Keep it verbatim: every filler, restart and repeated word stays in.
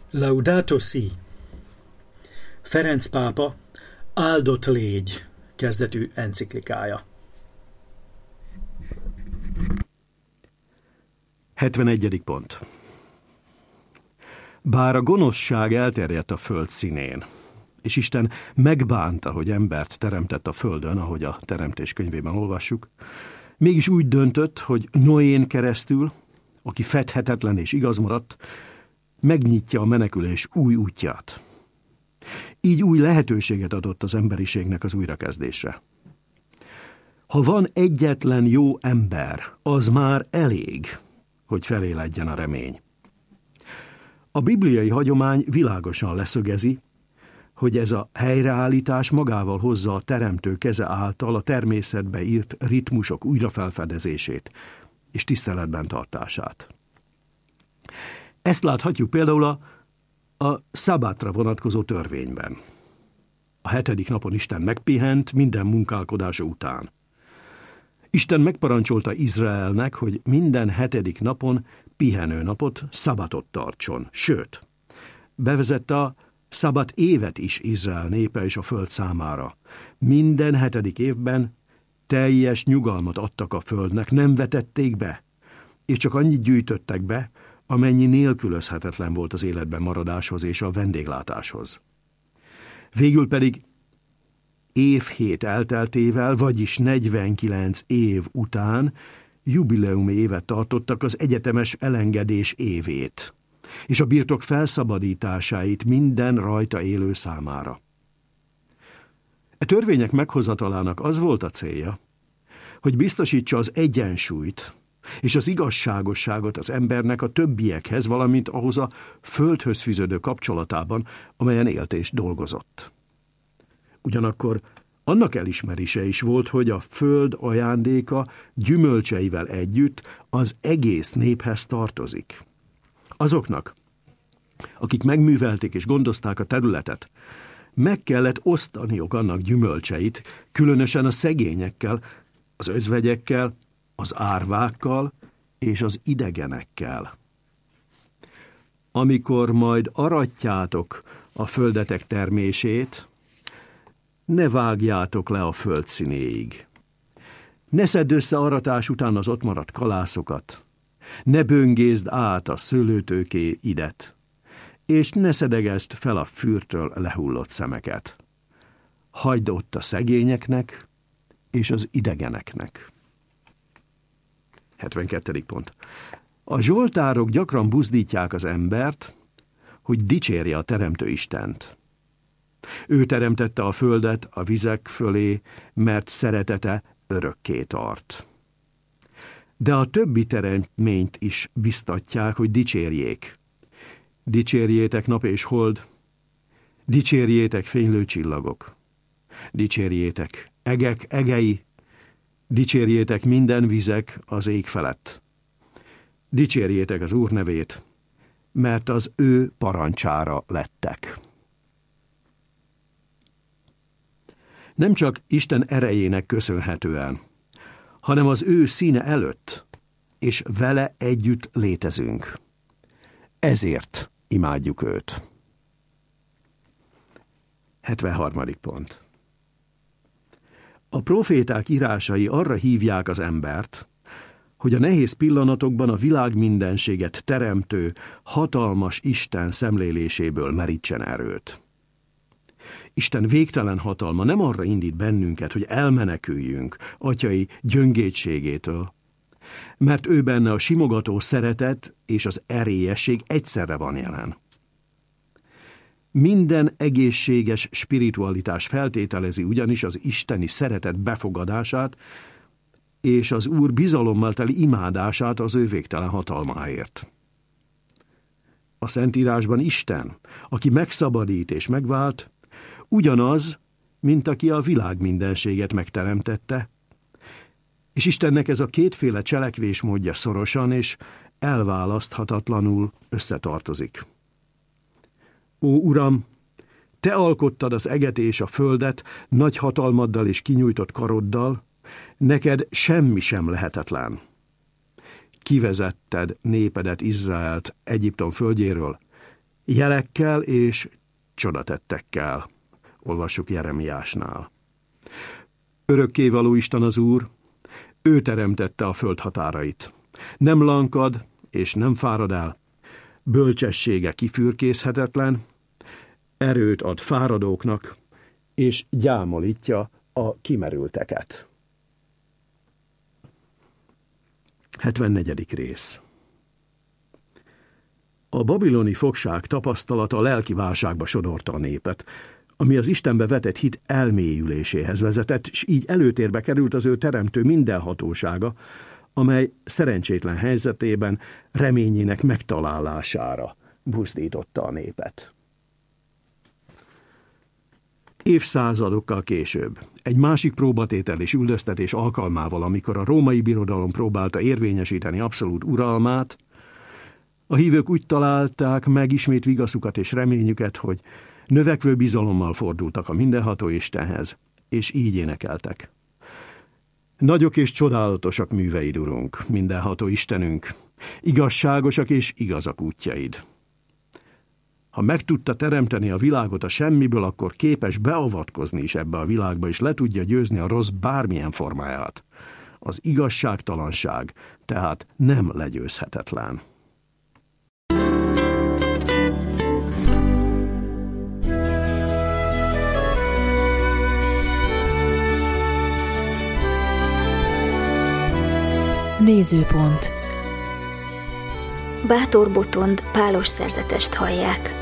Laudato si! Ferenc pápa áldott légy kezdetű enciklikája. hetvenegyedik pont. Bár a gonoszság elterjedt a föld színén, és Isten megbánta, hogy embert teremtett a földön, ahogy a Teremtés könyvében olvassuk, mégis úgy döntött, hogy Noén keresztül, aki fedhetetlen és igaz maradt, megnyitja a menekülés új útját. Így új lehetőséget adott az emberiségnek az újrakezdésre. Ha van egyetlen jó ember, az már elég, hogy feléledjen a remény. A bibliai hagyomány világosan leszögezi, hogy ez a helyreállítás magával hozza a teremtő keze által a természetbe írt ritmusok újrafelfedezését és tiszteletben tartását. Ezt láthatjuk például a, a szabátra vonatkozó törvényben. A hetedik napon Isten megpihent minden munkálkodása után. Isten megparancsolta Izraelnek, hogy minden hetedik napon pihenő napot, szabatot tartson, sőt, bevezette a szabat évet is Izrael népe és a föld számára. Minden hetedik évben teljes nyugalmat adtak a földnek, nem vetették be, és csak annyit gyűjtöttek be, amennyi nélkülözhetetlen volt az életben maradáshoz és a vendéglátáshoz. Végül pedig évhét elteltével, vagyis negyvenkilenc év után jubileumi évet tartottak, az egyetemes elengedés évét, és a birtok felszabadításáit minden rajta élő számára. E törvények meghozatalának az volt a célja, hogy biztosítsa az egyensúlyt és az igazságosságot az embernek a többiekhez, valamint ahhoz a földhöz fűződő kapcsolatában, amelyen élt és dolgozott. Ugyanakkor annak elismerése is volt, hogy a föld ajándéka gyümölcseivel együtt az egész néphez tartozik. Azoknak, akik megművelték és gondozták a területet, meg kellett osztaniuk annak gyümölcseit, különösen a szegényekkel, az özvegyekkel, az árvákkal és az idegenekkel. Amikor majd aratjátok a földetek termését, ne vágjátok le a föld színéig. Ne szedd össze aratás után az ott maradt kalászokat, ne böngészd át a szőlőtőké idet, és ne szedegesd fel a fűrtől lehullott szemeket. Hagyd ott a szegényeknek és az idegeneknek. hetvenkettedik pont. A zsoltárok gyakran buzdítják az embert, hogy dicsérje a teremtő Istent. Ő teremtette a földet a vizek fölé, mert szeretete örökké tart. De a többi teremtményt is biztatják, hogy dicsérjék. Dicsérjétek nap és hold, dicsérjétek fénylő csillagok, dicsérjétek egek egei, dicsérjétek minden vizek az ég felett. Dicsérjétek az Úr nevét, mert az ő parancsára lettek. Nem csak Isten erejének köszönhetően, hanem az ő színe előtt, és vele együtt létezünk. Ezért imádjuk őt. hetvenharmadik pont. A proféták írásai arra hívják az embert, hogy a nehéz pillanatokban a világ mindenséget teremtő, hatalmas Isten szemléléséből merítsen erőt. Isten végtelen hatalma nem arra indít bennünket, hogy elmeneküljünk atyai gyöngétségétől, mert ő benne a simogató szeretet és az erélyesség egyszerre van jelen. Minden egészséges spiritualitás feltételezi ugyanis az isteni szeretet befogadását és az Úr bizalommal teli imádását az ő végtelen hatalmáért. A Szentírásban Isten, aki megszabadít és megvált, ugyanaz, mint aki a világ mindenséget megteremtette, és Istennek ez a kétféle cselekvésmódja szorosan és elválaszthatatlanul összetartozik. Ó, Uram, te alkottad az eget és a földet nagy hatalmaddal és kinyújtott karoddal, neked semmi sem lehetetlen. Kivezetted népedet Izraelt Egyiptom földjéről, jelekkel és csodatettekkel. Olvassuk Jeremiásnál. Örökkévaló Isten az Úr, ő teremtette a föld határait. Nem lankad és nem fárad el, bölcsessége kifürkészhetetlen, erőt ad fáradóknak, és gyámolítja a kimerülteket. hetvennegyedik rész. A babiloni fogság tapasztalata lelki válságba sodorta a népet, ami az Istenbe vetett hit elmélyüléséhez vezetett, és így előtérbe került az ő teremtő mindenhatósága, amely szerencsétlen helyzetében reményének megtalálására buzdította a népet. Évszázadokkal később, egy másik próbatétel és üldöztetés alkalmával, amikor a római birodalom próbálta érvényesíteni abszolút uralmát, a hívők úgy találták meg ismét vigaszukat és reményüket, hogy növekvő bizalommal fordultak a mindenható Istenhez, és így énekeltek. Nagyok és csodálatosak műveid, Urunk, mindenható Istenünk, igazságosak és igazak útjaid. Ha meg tudta teremteni a világot a semmiből, akkor képes beavatkozni is ebbe a világba, és le tudja győzni a rossz bármilyen formáját. Az igazságtalanság tehát nem legyőzhetetlen. Nézőpont. Bátor Botond pálos szerzetest hallják.